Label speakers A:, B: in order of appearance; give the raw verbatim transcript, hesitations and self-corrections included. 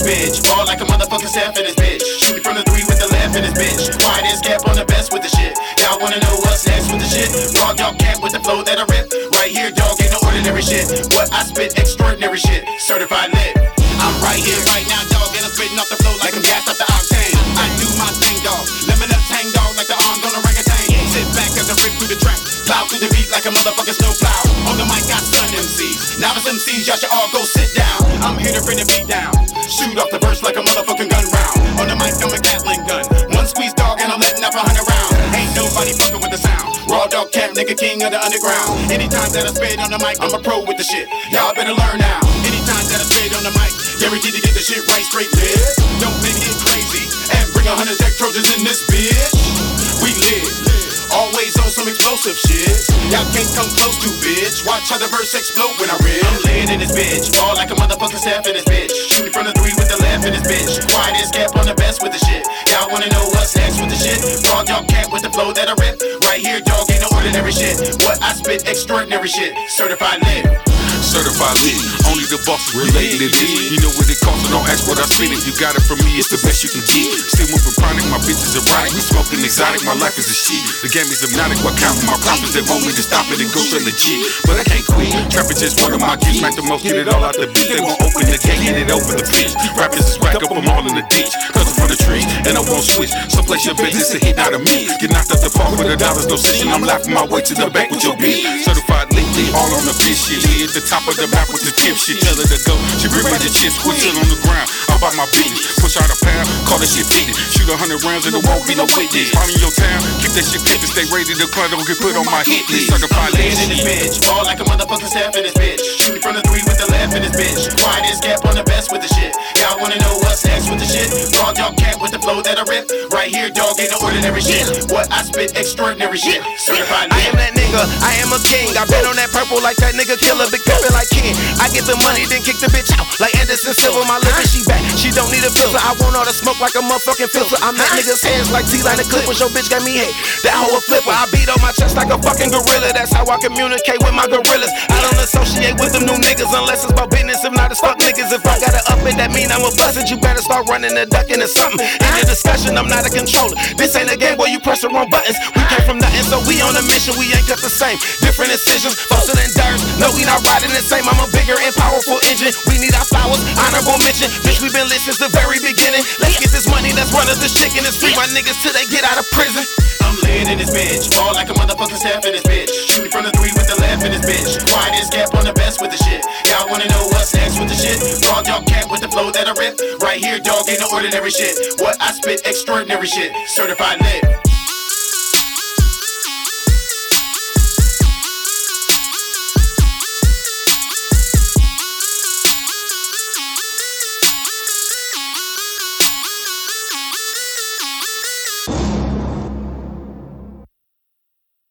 A: bitch. Ball like a motherfucking Steph in this bitch. Shooting from the three with the left in this bitch. Quiet as cap on the best with the shit. Y'all wanna know what's next with the shit? Raw dog camp with the flow that I rip. Right here, dog, ain't no ordinary shit. What I spit, extraordinary shit. Certified lit. I'm right here, right now, dog, and I'm spitting off the flow like I'm gassed off the octane. I do my thing, dog. Lemon up, tang, dog, like the arms on a orangutan. Sit back as I rip through the track. Plow through the beat like a motherfucking snowplow. On the mic, got Sun M Cs. Novice M Cs, y'all should all go sit down. I'm here to bring the beat down. Shoot off the verse like a motherfucking gun round. On the mic, I'm a Gatling gun. One squeeze, dog, and I'm letting up a hundred rounds. Ain't nobody fucking with the sound. Raw dog camp, nigga, king of the underground. Anytime that I spit on the mic, I'm a pro with the shit. Y'all better learn now. Anytime that I spit on the mic, guaranteed to get the shit right straight lit. Don't make it crazy and bring a hundred tech trojans in this bitch. We live. Always on some explosive shit. Y'all can't come close to, bitch. Watch how the verse explode when I rip. I'm laying in this bitch. Ball like a motherfucking Steph in this bitch. Shooting from the three with the left in this bitch. Quiet as cap on the best with the shit. Y'all wanna know what's next with the shit? Raw dog camp with the flow that I rip. Right here, dog, ain't no ordinary shit. What I spit, extraordinary shit. Certified lit.
B: Certified lit, only the boss related to this. You know what it costs, so don't ask what I spit it. You got it from me, it's the best you can get. Still moving chronic, my bitch is erotic. We smoking exotic, my life is a shit. The game is hypnotic, what counting my profits. They want me to stop it and go so legit. But I can't quit, trapping just one of my gifts. Smack the most, get it all out the beat. They won't open the gate, get it over the pitch. Rappers is whack up, I'm all in the ditch. Cause I'm from the trees, and I won't switch. So place your business a hit out of me. Get knocked up the park with the dollars, no session. I'm laughing my way to the bank with your beat. Certified lit, all on the bitch shit. We at the top of the map with the tip shit. Tell her to go, she bring me the chips. Quit chill on the ground, I'm about my business. Push out a pound, call that shit fitted. Shoot a hundred rounds and there won't be no witness. Find in your town, keep that shit clipping. Stay ready to club, don't get put on my hit list. Certified lit
A: in this bitch. Ball like a motherfucking Steph in this bitch. Shooting from the three with the left in this bitch. Quiet as cap on the best with the shit. Y'all wanna know what's next with the shit? Raw dog camp with the flow that I rip. Right here, dog, ain't no ordinary shit. What I spit, extraordinary shit. Certified lit.
C: I am that nigga, I am a king. I bet on that purple like that nigga killer, big pimpin' like Ken. I get the money, then kick the bitch out like Anderson Silva. My liver, she back, she don't need a filter. I want all the smoke like a motherfucking filter. I'm that nigga's hands like T-line the clip when your bitch got me hate. That hoe a flipper. I beat on my chest like a fucking gorilla. That's how I communicate with my gorillas. I don't associate with them new niggas unless it's about business. If not, it's fuck niggas. If I gotta up it, that mean I'm a busted. You better start running the ducking or something. In the discussion, I'm not a controller. This ain't a game where you press the wrong buttons. We came from nothing, so we on a mission. We ain't got the same. Different incisions, faster than dirt. No, we not riding the same. I'm a bigger and powerful engine. We need our flowers, honorable mention. Bitch, we been lit since the very beginning. Let's get this money, let's run us this chicken. It's free my niggas till they get out of prison.
A: I'm laying in this bitch. Ball like a motherfucking Steph in this bitch. Shooting from the three with the left in this bitch. Quiet as cap on the best with the shit. Y'all wanna know what's next with the shit? Raw dog camp with the flow that I rip. Right here, dog, ain't no ordinary shit. What I spit, extraordinary shit. Certified lit.